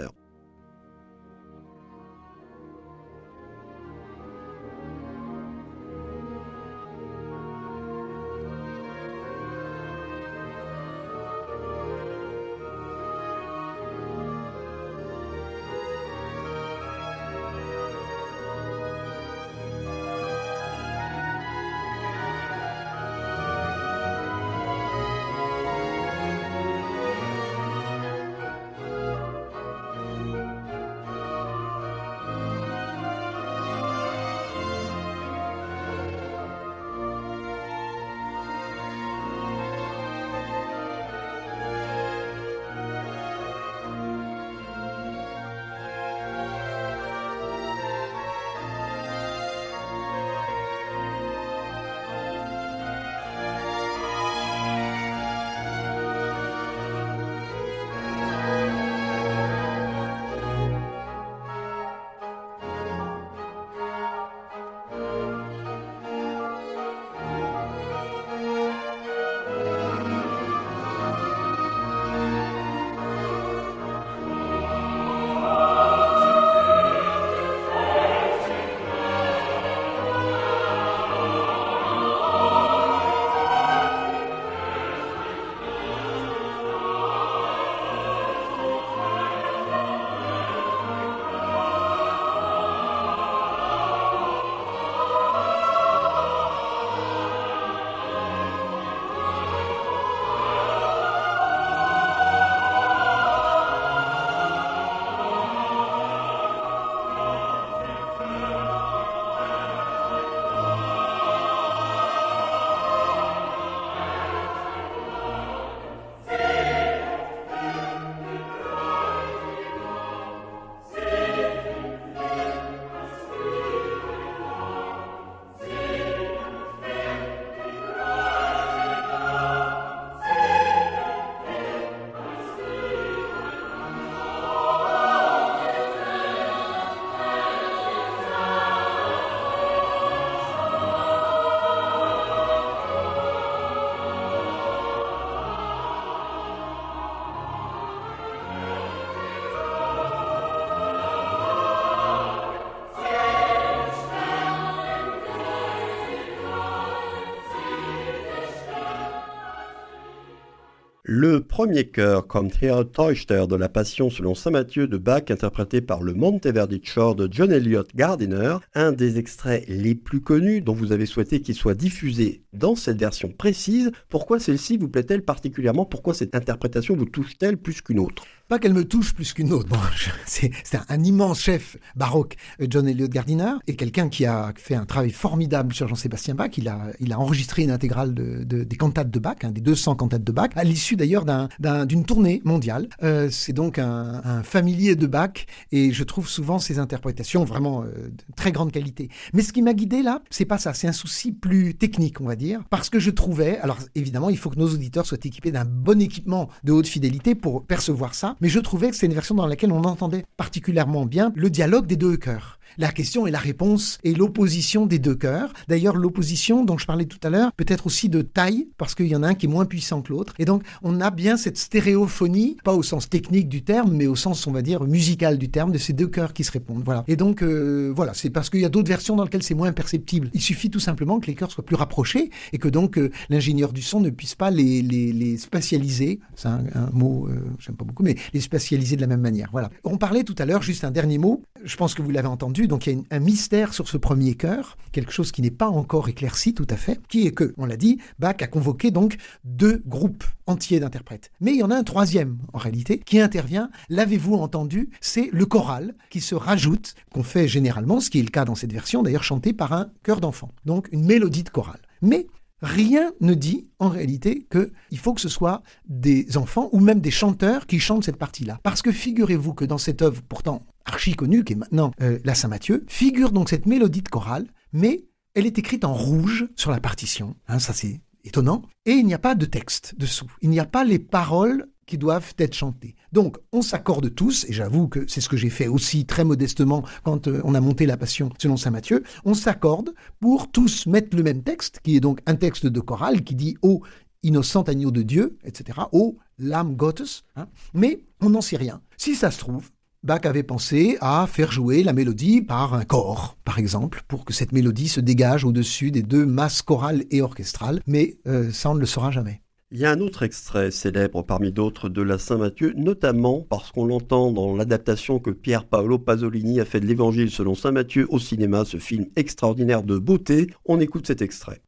Le premier chœur, Kommt her, Täuchter, de la Passion selon saint Matthieu de Bach, interprété par le Monteverdi Chor de John Eliot Gardiner, un des extraits les plus connus dont vous avez souhaité qu'il soit diffusé dans cette version précise. Pourquoi celle-ci vous plaît-elle particulièrement? Pourquoi cette interprétation vous touche-t-elle plus qu'une autre? Pas qu'elle me touche plus qu'une autre. Bon, c'est un immense chef baroque, John Eliot Gardiner, et quelqu'un qui a fait un travail formidable sur Jean-Sébastien Bach. Il a enregistré une intégrale des cantates de Bach, des 200 cantates de Bach, à l'issue d'ailleurs d'une tournée mondiale. C'est donc un familier de Bach, et je trouve souvent ses interprétations vraiment de très grande qualité. Mais ce qui m'a guidé là, c'est pas ça, c'est un souci plus technique, on va dire, parce que je trouvais, alors évidemment, il faut que nos auditeurs soient équipés d'un bon équipement de haute fidélité pour percevoir ça, mais je trouvais que c'est une version dans laquelle on entendait particulièrement bien le dialogue des deux chœurs. La question et la réponse et l'opposition des deux chœurs. D'ailleurs, l'opposition dont je parlais tout à l'heure peut être aussi de taille, parce qu'il y en a un qui est moins puissant que l'autre. Et donc, on a bien cette stéréophonie, pas au sens technique du terme, mais au sens, on va dire, musical du terme, de ces deux chœurs qui se répondent. Voilà. Et donc, voilà, c'est parce qu'il y a d'autres versions dans lesquelles c'est moins perceptible. Il suffit tout simplement que les chœurs soient plus rapprochés et que donc l'ingénieur du son ne puisse pas les spatialiser. C'est un mot, j'aime pas beaucoup, mais les spatialiser de la même manière. Voilà. On parlait tout à l'heure, juste un dernier mot, je pense que vous l'avez entendu, donc il y a un mystère sur ce premier chœur, quelque chose qui n'est pas encore éclairci tout à fait, qui est que, on l'a dit, Bach a convoqué donc 2 groupes entiers d'interprètes. Mais il y en a un troisième, en réalité, qui intervient, l'avez-vous entendu, c'est le choral qui se rajoute, qu'on fait généralement, ce qui est le cas dans cette version, d'ailleurs chanté par un chœur d'enfant. Donc une mélodie de chorale. Mais rien ne dit, en réalité, qu'il faut que ce soit des enfants ou même des chanteurs qui chantent cette partie-là. Parce que figurez-vous que dans cette œuvre, pourtant archi connue, qui est maintenant la Saint-Matthieu, figure donc cette mélodie de chorale, mais elle est écrite en rouge sur la partition. Ça c'est étonnant. Et il n'y a pas de texte dessous. Il n'y a pas les paroles qui doivent être chantées. Donc, on s'accorde tous, et j'avoue que c'est ce que j'ai fait aussi très modestement quand on a monté la Passion selon saint Matthieu, on s'accorde pour tous mettre le même texte, qui est donc un texte de chorale qui dit « Ô innocent agneau de Dieu », etc., « Ô Lamm Gottes », mais on n'en sait rien. Si ça se trouve, Bach avait pensé à faire jouer la mélodie par un corps, par exemple, pour que cette mélodie se dégage au-dessus des 2 masses chorales et orchestrales, mais ça on ne le saura jamais. Il y a un autre extrait célèbre parmi d'autres de la Saint-Matthieu, notamment parce qu'on l'entend dans l'adaptation que Pier Paolo Pasolini a fait de l'Évangile selon saint Matthieu au cinéma, ce film extraordinaire de beauté. On écoute cet extrait.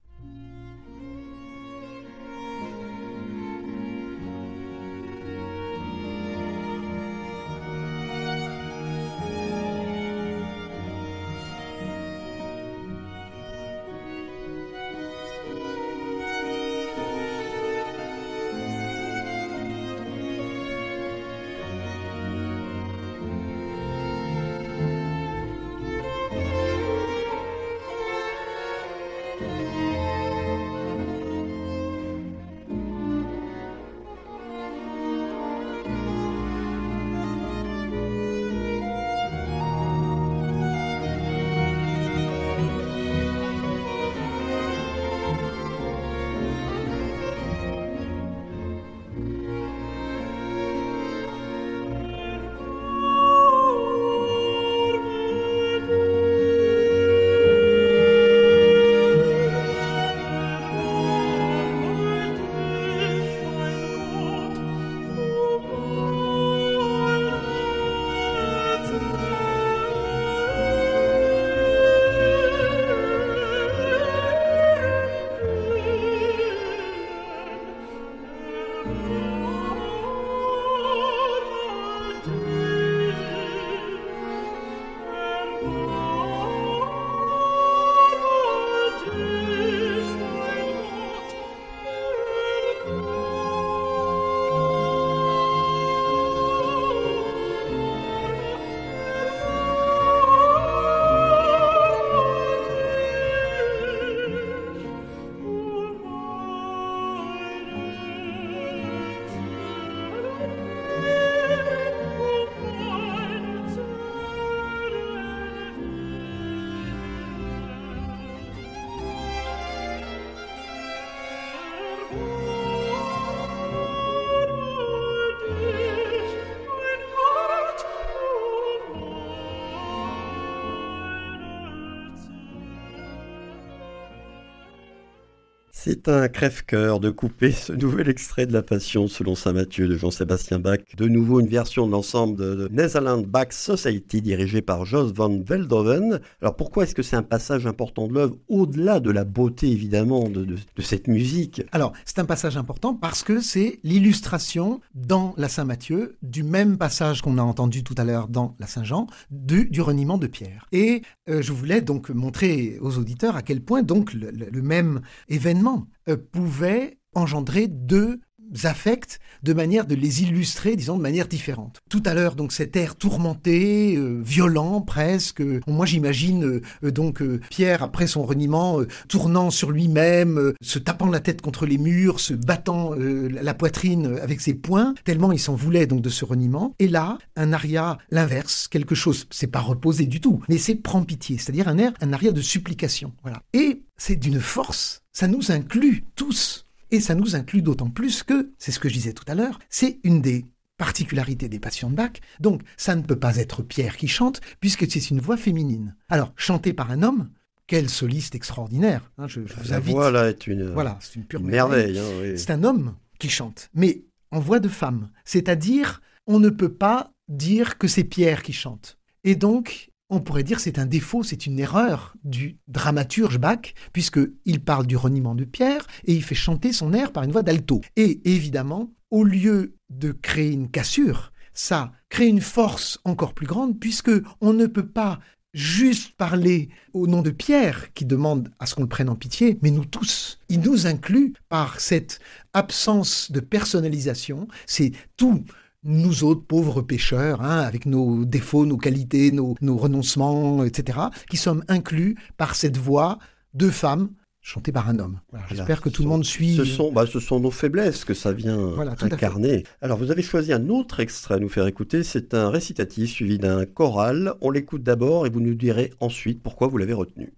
C'est un crève-cœur de couper ce nouvel extrait de la Passion selon saint Matthieu de Jean-Sébastien Bach. De nouveau une version de l'ensemble de Netherlands Bach Society dirigée par Jos van Veldhoven. Alors pourquoi est-ce que c'est un passage important de l'œuvre, au-delà de la beauté évidemment de cette musique? Alors c'est un passage important parce que c'est l'illustration dans la Saint Matthieu du même passage qu'on a entendu tout à l'heure dans la Saint Jean, du reniement de Pierre. Et je voulais donc montrer aux auditeurs à quel point donc le même événement pouvait engendrer deux affects de manière de les illustrer, disons, de manière différente. Tout à l'heure, donc, cet air tourmenté, violent presque. Moi, j'imagine Pierre, après son reniement, tournant sur lui-même, se tapant la tête contre les murs, se battant la poitrine avec ses poings, tellement il s'en voulait donc de ce reniement. Et là, un aria, l'inverse, quelque chose, c'est pas reposé du tout, mais c'est prend pitié, c'est-à-dire un aria de supplication. Voilà. Et c'est d'une force, ça nous inclut tous. Et ça nous inclut d'autant plus que, c'est ce que je disais tout à l'heure, c'est une des particularités des Passions de Bach. Donc, ça ne peut pas être Pierre qui chante, puisque c'est une voix féminine. Alors, chanter par un homme, quel soliste extraordinaire. Je vous invite. La voix, là, est c'est une pure merveille. Oui. C'est un homme qui chante, mais en voix de femme. C'est-à-dire, on ne peut pas dire que c'est Pierre qui chante. Et donc, on pourrait dire que c'est un défaut, c'est une erreur du dramaturge Bach, puisqu'il parle du reniement de Pierre et il fait chanter son air par une voix d'alto. Et évidemment, au lieu de créer une cassure, ça crée une force encore plus grande, puisqu'on ne peut pas juste parler au nom de Pierre, qui demande à ce qu'on le prenne en pitié, mais nous tous. Il nous inclut par cette absence de personnalisation, c'est tout. Nous autres pauvres pécheurs, avec nos défauts, nos qualités, nos renoncements, etc., qui sommes inclus par cette voix de femme chantée par un homme. Voilà, j'espère que tout le monde suit. Ce sont nos faiblesses que ça vient incarner. Alors vous avez choisi un autre extrait à nous faire écouter, c'est un récitatif suivi d'un choral. On l'écoute d'abord et vous nous direz ensuite pourquoi vous l'avez retenu.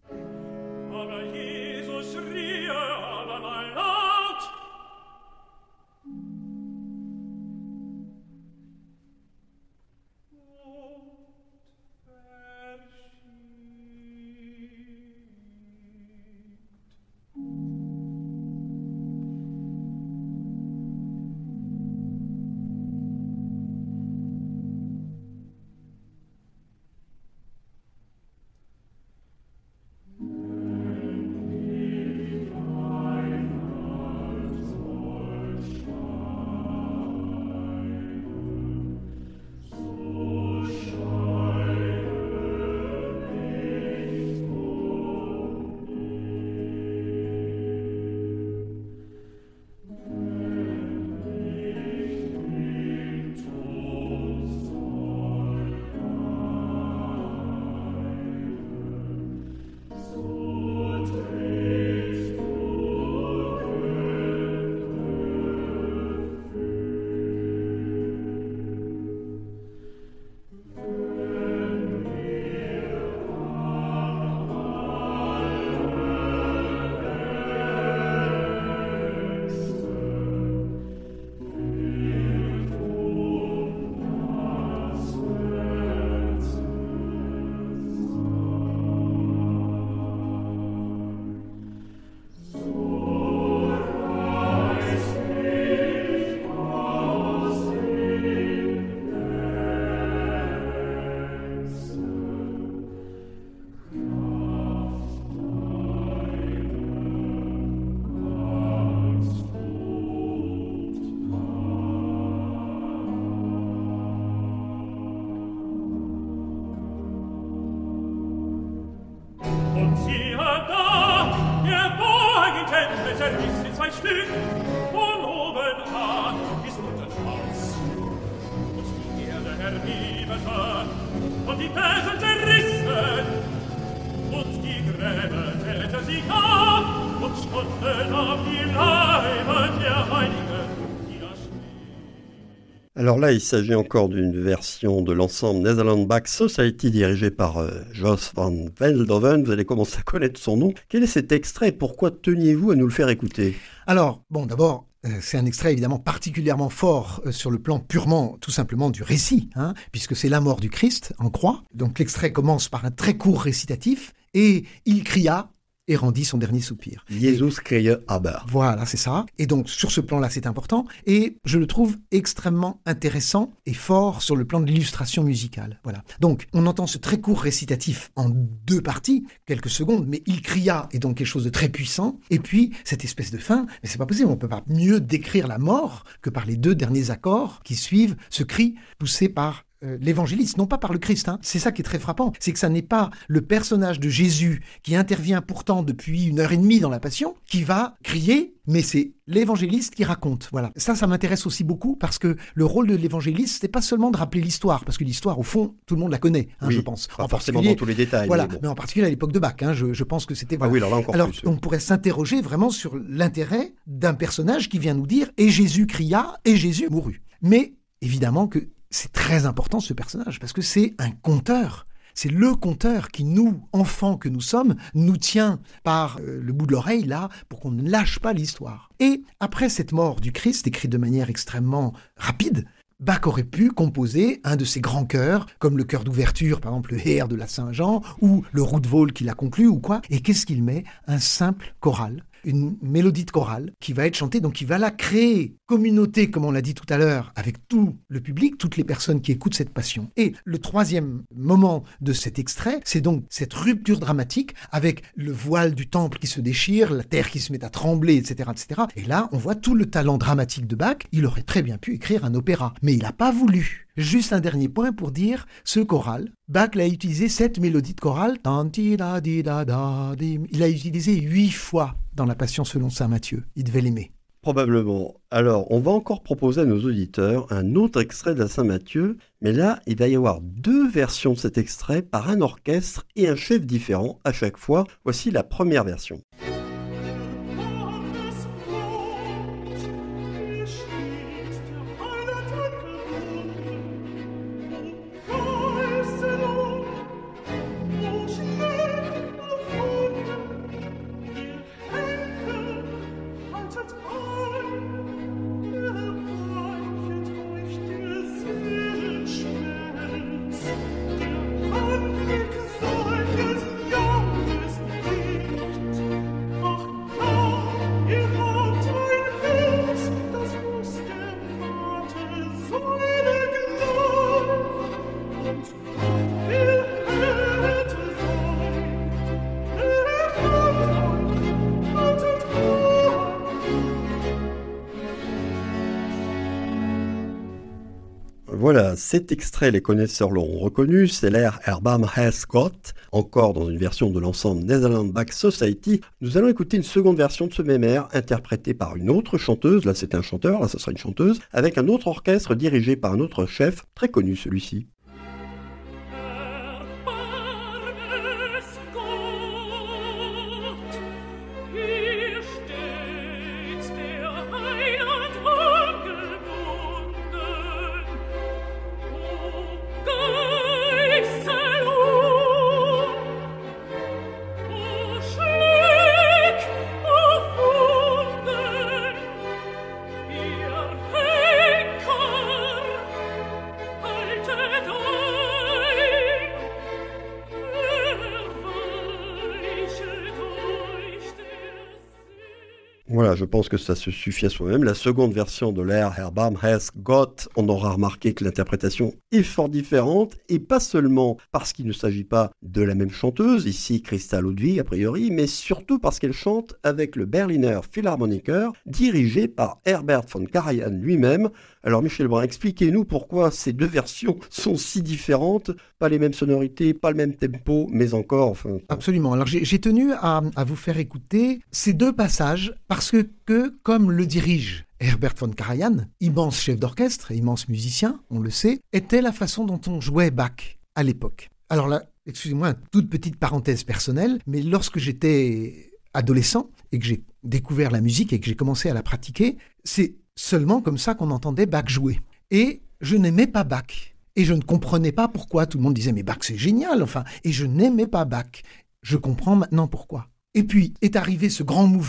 Alors là, il s'agit encore d'une version de l'ensemble Netherlands Bach Society dirigé par Jos van Veldhoven. Vous allez commencer à connaître son nom. Quel est cet extrait et pourquoi teniez-vous à nous le faire écouter? Alors, d'abord, c'est un extrait évidemment particulièrement fort sur le plan purement, tout simplement, du récit, puisque c'est la mort du Christ en croix. Donc l'extrait commence par un très court récitatif et il cria et rendit son dernier soupir. Jesus cria aber. Voilà, c'est ça. Et donc, sur ce plan-là, c'est important. Et je le trouve extrêmement intéressant et fort sur le plan de l'illustration musicale. Voilà. Donc, on entend ce très court récitatif en 2 parties, quelques secondes, mais il cria est donc quelque chose de très puissant. Et puis, cette espèce de fin, mais c'est pas possible, on peut pas mieux décrire la mort que par les 2 derniers accords qui suivent ce cri poussé par l'évangéliste, non pas par le Christ. C'est ça qui est très frappant, c'est que ça n'est pas le personnage de Jésus qui intervient pourtant depuis 1h30 dans la Passion, qui va crier, mais c'est l'évangéliste qui raconte. Voilà. Ça m'intéresse aussi beaucoup parce que le rôle de l'évangéliste, c'est pas seulement de rappeler l'histoire, parce que l'histoire, au fond, tout le monde la connaît, oui, je pense. Pas forcément dans tous les détails. Voilà, mais en particulier à l'époque de Bach, je pense que c'était... Voilà. Ah oui, alors là encore plus. On pourrait s'interroger vraiment sur l'intérêt d'un personnage qui vient nous dire « Et Jésus cria, et Jésus mourut ». Mais évidemment que c'est très important ce personnage, parce que c'est un conteur. C'est le conteur qui, nous, enfants que nous sommes, nous tient par le bout de l'oreille, là, pour qu'on ne lâche pas l'histoire. Et après cette mort du Christ, écrite de manière extrêmement rapide, Bach aurait pu composer un de ses grands chœurs, comme le chœur d'ouverture, par exemple le Heer de la Saint-Jean, ou le Roodvol qui l'a conclu, ou quoi. Et qu'est-ce qu'il met ? Un simple choral, une mélodie de chorale qui va être chantée, donc qui va la créer, communauté, comme on l'a dit tout à l'heure, avec tout le public, toutes les personnes qui écoutent cette passion. Et le 3e moment de cet extrait, c'est donc cette rupture dramatique avec le voile du temple qui se déchire, la terre qui se met à trembler, etc., etc. Et là, on voit tout le talent dramatique de Bach. Il aurait très bien pu écrire un opéra, mais il n'a pas voulu. Juste un dernier point pour dire, ce choral, Bach l'a utilisé, cette mélodie de chorale, il l'a utilisé 8 fois dans la Passion selon saint Matthieu. Il devait l'aimer. Probablement. Alors, on va encore proposer à nos auditeurs un autre extrait de la Saint-Matthieu, mais là, il va y avoir 2 versions de cet extrait par un orchestre et un chef différent à chaque fois. Voici la première version. Voilà, cet extrait, les connaisseurs l'auront reconnu, c'est l'air Erbarm has Gott, encore dans une version de l'ensemble Netherlands Bach Society. Nous allons écouter une seconde version de ce même air, interprétée par une autre chanteuse, là c'est un chanteur, là ce sera une chanteuse, avec un autre orchestre dirigé par un autre chef, très connu celui-ci. Voilà, je pense que ça se suffit à soi-même. La seconde version de l'air Erbarm has Gott, on aura remarqué que l'interprétation est fort différente, et pas seulement parce qu'il ne s'agit pas de la même chanteuse, ici Christa Ludwig a priori, mais surtout parce qu'elle chante avec le Berliner Philharmoniker, dirigé par Herbert von Karajan lui-même. Alors Michel Brun, expliquez-nous pourquoi ces 2 versions sont si différentes, pas les mêmes sonorités, pas le même tempo, mais encore... Enfin... Absolument, alors j'ai tenu à vous faire écouter ces 2 passages, parce que comme le dirige Herbert von Karajan, immense chef d'orchestre, immense musicien, on le sait, était la façon dont on jouait Bach à l'époque. Alors là, excusez-moi, une toute petite parenthèse personnelle, mais lorsque j'étais adolescent et que j'ai découvert la musique et que j'ai commencé à la pratiquer, c'est seulement comme ça qu'on entendait Bach jouer. Et je n'aimais pas Bach. Et je ne comprenais pas pourquoi. Tout le monde disait « mais Bach c'est génial !» enfin. Et je n'aimais pas Bach. Je comprends maintenant pourquoi. Et puis est arrivé ce grand mouvement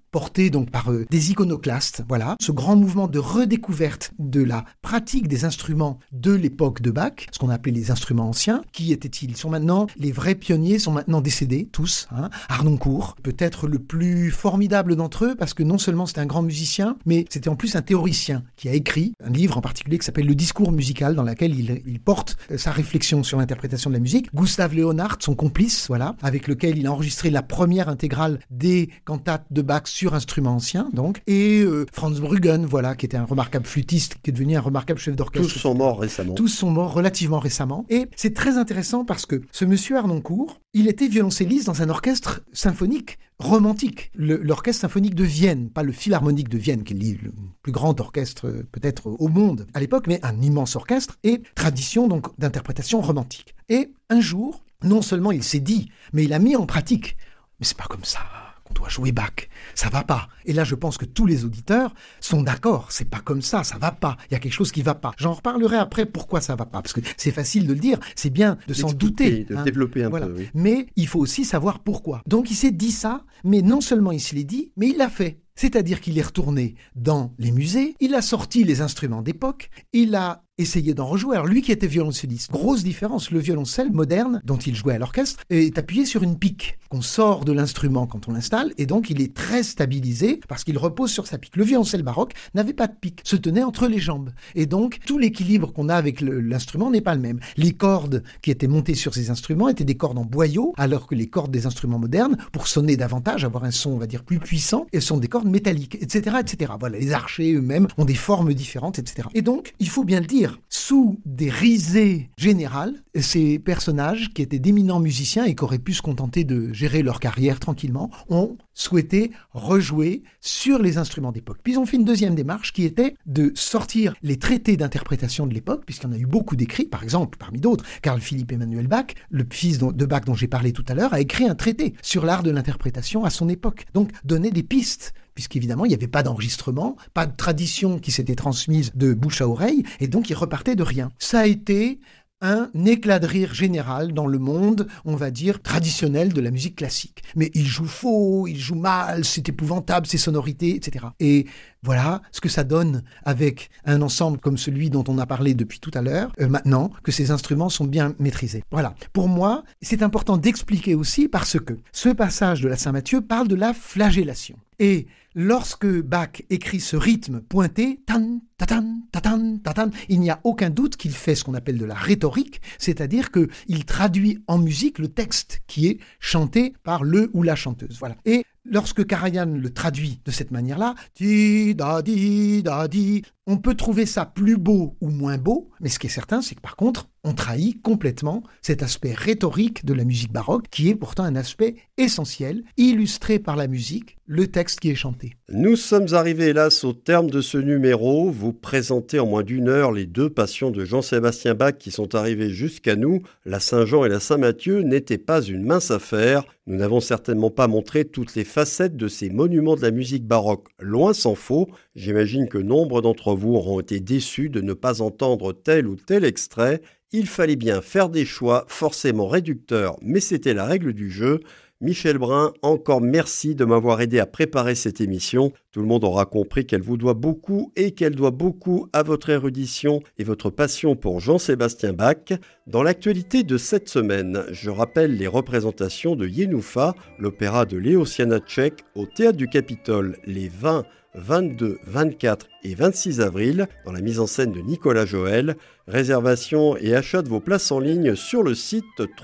porté donc par des iconoclastes, voilà, ce grand mouvement de redécouverte de la pratique des instruments de l'époque de Bach, ce qu'on appelait les instruments anciens. Qui étaient-ils? Ils sont maintenant, les vrais pionniers sont maintenant décédés, tous. Harnoncourt, peut-être le plus formidable d'entre eux, parce que non seulement c'était un grand musicien, mais c'était en plus un théoricien qui a écrit un livre en particulier qui s'appelle Le discours musical, dans lequel il porte sa réflexion sur l'interprétation de la musique. Gustave Leonhardt, son complice, voilà, avec lequel il a enregistré la première intégrale des cantates de Bach sur instruments anciens, donc, et Franz Bruggen, voilà, qui était un remarquable flûtiste, qui est devenu un remarquable chef d'orchestre. Tous sont morts récemment. Tous sont morts relativement récemment. Et c'est très intéressant parce que ce monsieur Harnoncourt, il était violoncelliste dans un orchestre symphonique romantique, l'orchestre symphonique de Vienne, pas le Philharmonique de Vienne, qui est le plus grand orchestre peut-être au monde à l'époque, mais un immense orchestre et tradition donc d'interprétation romantique. Et un jour, non seulement il s'est dit, mais il a mis en pratique, mais c'est pas comme ça qu'on doit jouer Bach, ça va pas. Et là, je pense que tous les auditeurs sont d'accord, c'est pas comme ça va pas. Il y a quelque chose qui va pas. J'en reparlerai après pourquoi ça va pas, parce que c'est facile de le dire, c'est bien de s'en douter. De développer un peu, oui. Mais il faut aussi savoir pourquoi. Donc il s'est dit ça, mais non seulement il se l'est dit, mais il l'a fait. C'est-à-dire qu'il est retourné dans les musées, il a sorti les instruments d'époque, il a essayé d'en rejouer. Alors lui qui était violoncelliste, grosse différence, le violoncelle moderne dont il jouait à l'orchestre est appuyé sur une pique qu'on sort de l'instrument quand on l'installe et donc il est très stabilisé parce qu'il repose sur sa pique. Le violoncelle baroque n'avait pas de pique, se tenait entre les jambes et donc tout l'équilibre qu'on a avec l'instrument n'est pas le même. Les cordes qui étaient montées sur ces instruments étaient des cordes en boyau alors que les cordes des instruments modernes, pour sonner davantage, avoir un son on va dire plus puissant, elles sont des cordes métalliques, etc., etc. Voilà, les archers eux-mêmes ont des formes différentes, etc. Et donc, il faut bien le dire, sous des risées générales, ces personnages qui étaient d'éminents musiciens et qui auraient pu se contenter de gérer leur carrière tranquillement, ont souhaité rejouer sur les instruments d'époque. Puis ils ont fait une deuxième démarche qui était de sortir les traités d'interprétation de l'époque, puisqu'il y en a eu beaucoup d'écrits, par exemple, parmi d'autres, Carl Philipp Emanuel Bach, le fils de Bach dont j'ai parlé tout à l'heure, a écrit un traité sur l'art de l'interprétation à son époque. Donc, donner des pistes, puisqu'évidemment, il n'y avait pas d'enregistrement, pas de tradition qui s'était transmise de bouche à oreille, et donc il repartait de rien. Ça a été un éclat de rire général dans le monde, on va dire, traditionnel de la musique classique. Mais il joue faux, il joue mal, c'est épouvantable, ses sonorités, etc. Et voilà ce que ça donne avec un ensemble comme celui dont on a parlé depuis tout à l'heure, maintenant que ces instruments sont bien maîtrisés. Voilà. Pour moi, c'est important d'expliquer aussi parce que ce passage de la Saint-Matthieu parle de la flagellation. Et lorsque Bach écrit ce rythme pointé, tan, tatan, tatan, tatan, il n'y a aucun doute qu'il fait ce qu'on appelle de la rhétorique, c'est-à-dire qu'il traduit en musique le texte qui est chanté par le ou la chanteuse. Voilà. Et lorsque Karajan le traduit de cette manière-là, di da di da di, on peut trouver ça plus beau ou moins beau, mais ce qui est certain, c'est que par contre, on trahit complètement cet aspect rhétorique de la musique baroque, qui est pourtant un aspect essentiel, illustré par la musique, le texte qui est chanté. Nous sommes arrivés, hélas, au terme de ce numéro. Vous présentez en moins d'une heure les deux passions de Jean-Sébastien Bach qui sont arrivées jusqu'à nous. La Saint-Jean et la Saint-Matthieu n'étaient pas une mince affaire. Nous n'avons certainement pas montré toutes les facettes de ces monuments de la musique baroque, loin s'en faut. J'imagine que nombre d'entre vous auront été déçus de ne pas entendre tel ou tel extrait. Il fallait bien faire des choix forcément réducteurs, mais c'était la règle du jeu. Michel Brun, encore merci de m'avoir aidé à préparer cette émission. Tout le monde aura compris qu'elle vous doit beaucoup et qu'elle doit beaucoup à votre érudition et votre passion pour Jean-Sébastien Bach. Dans l'actualité de cette semaine, je rappelle les représentations de Yenoufa, l'opéra de Léo Sianacek, au Théâtre du Capitole les 20, 22, 24 et 26 avril, dans la mise en scène de Nicolas Joël. Réservation et achat de vos places en ligne sur le site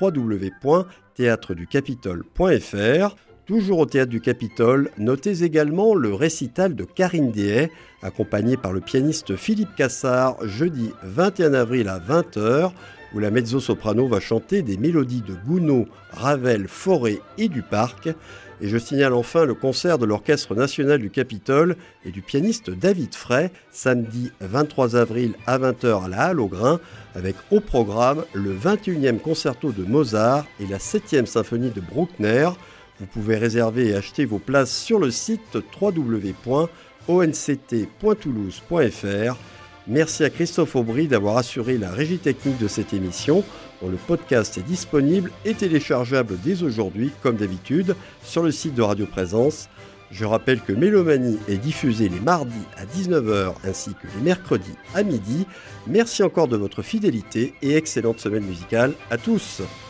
www.théâtreducapitole.fr. Toujours au Théâtre du Capitole, notez également le récital de Karine Dehay, accompagné par le pianiste Philippe Cassard, jeudi 21 avril à 20h, où la mezzo-soprano va chanter des mélodies de Gounod, Ravel, Fauré et Duparc. Et je signale enfin le concert de l'Orchestre national du Capitole et du pianiste David Fray, samedi 23 avril à 20h à la Halle aux Grains, avec au programme le 21e concerto de Mozart et la 7e symphonie de Bruckner. Vous pouvez réserver et acheter vos places sur le site www.onct.toulouse.fr. Merci à Christophe Aubry d'avoir assuré la régie technique de cette émission, dont le podcast est disponible et téléchargeable dès aujourd'hui, comme d'habitude, sur le site de Radio Présence. Je rappelle que Mélomanie est diffusée les mardis à 19h ainsi que les mercredis à midi. Merci encore de votre fidélité et excellente semaine musicale à tous.